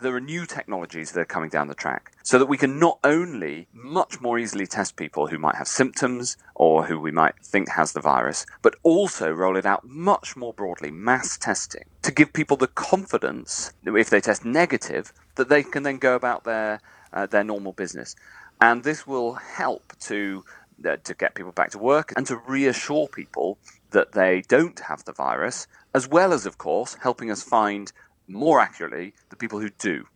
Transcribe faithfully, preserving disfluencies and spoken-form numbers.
there are new technologies that are coming down the track so that we can not only much more easily test people who might have symptoms or who we might think has the virus, but also roll it out much more broadly, mass testing, to give people the confidence that if they test negative, that they can then go about their uh, their normal business. And this will help to uh, to get people back to work and to reassure people that they don't have the virus, as well as, of course, helping us find more accurately the people who do.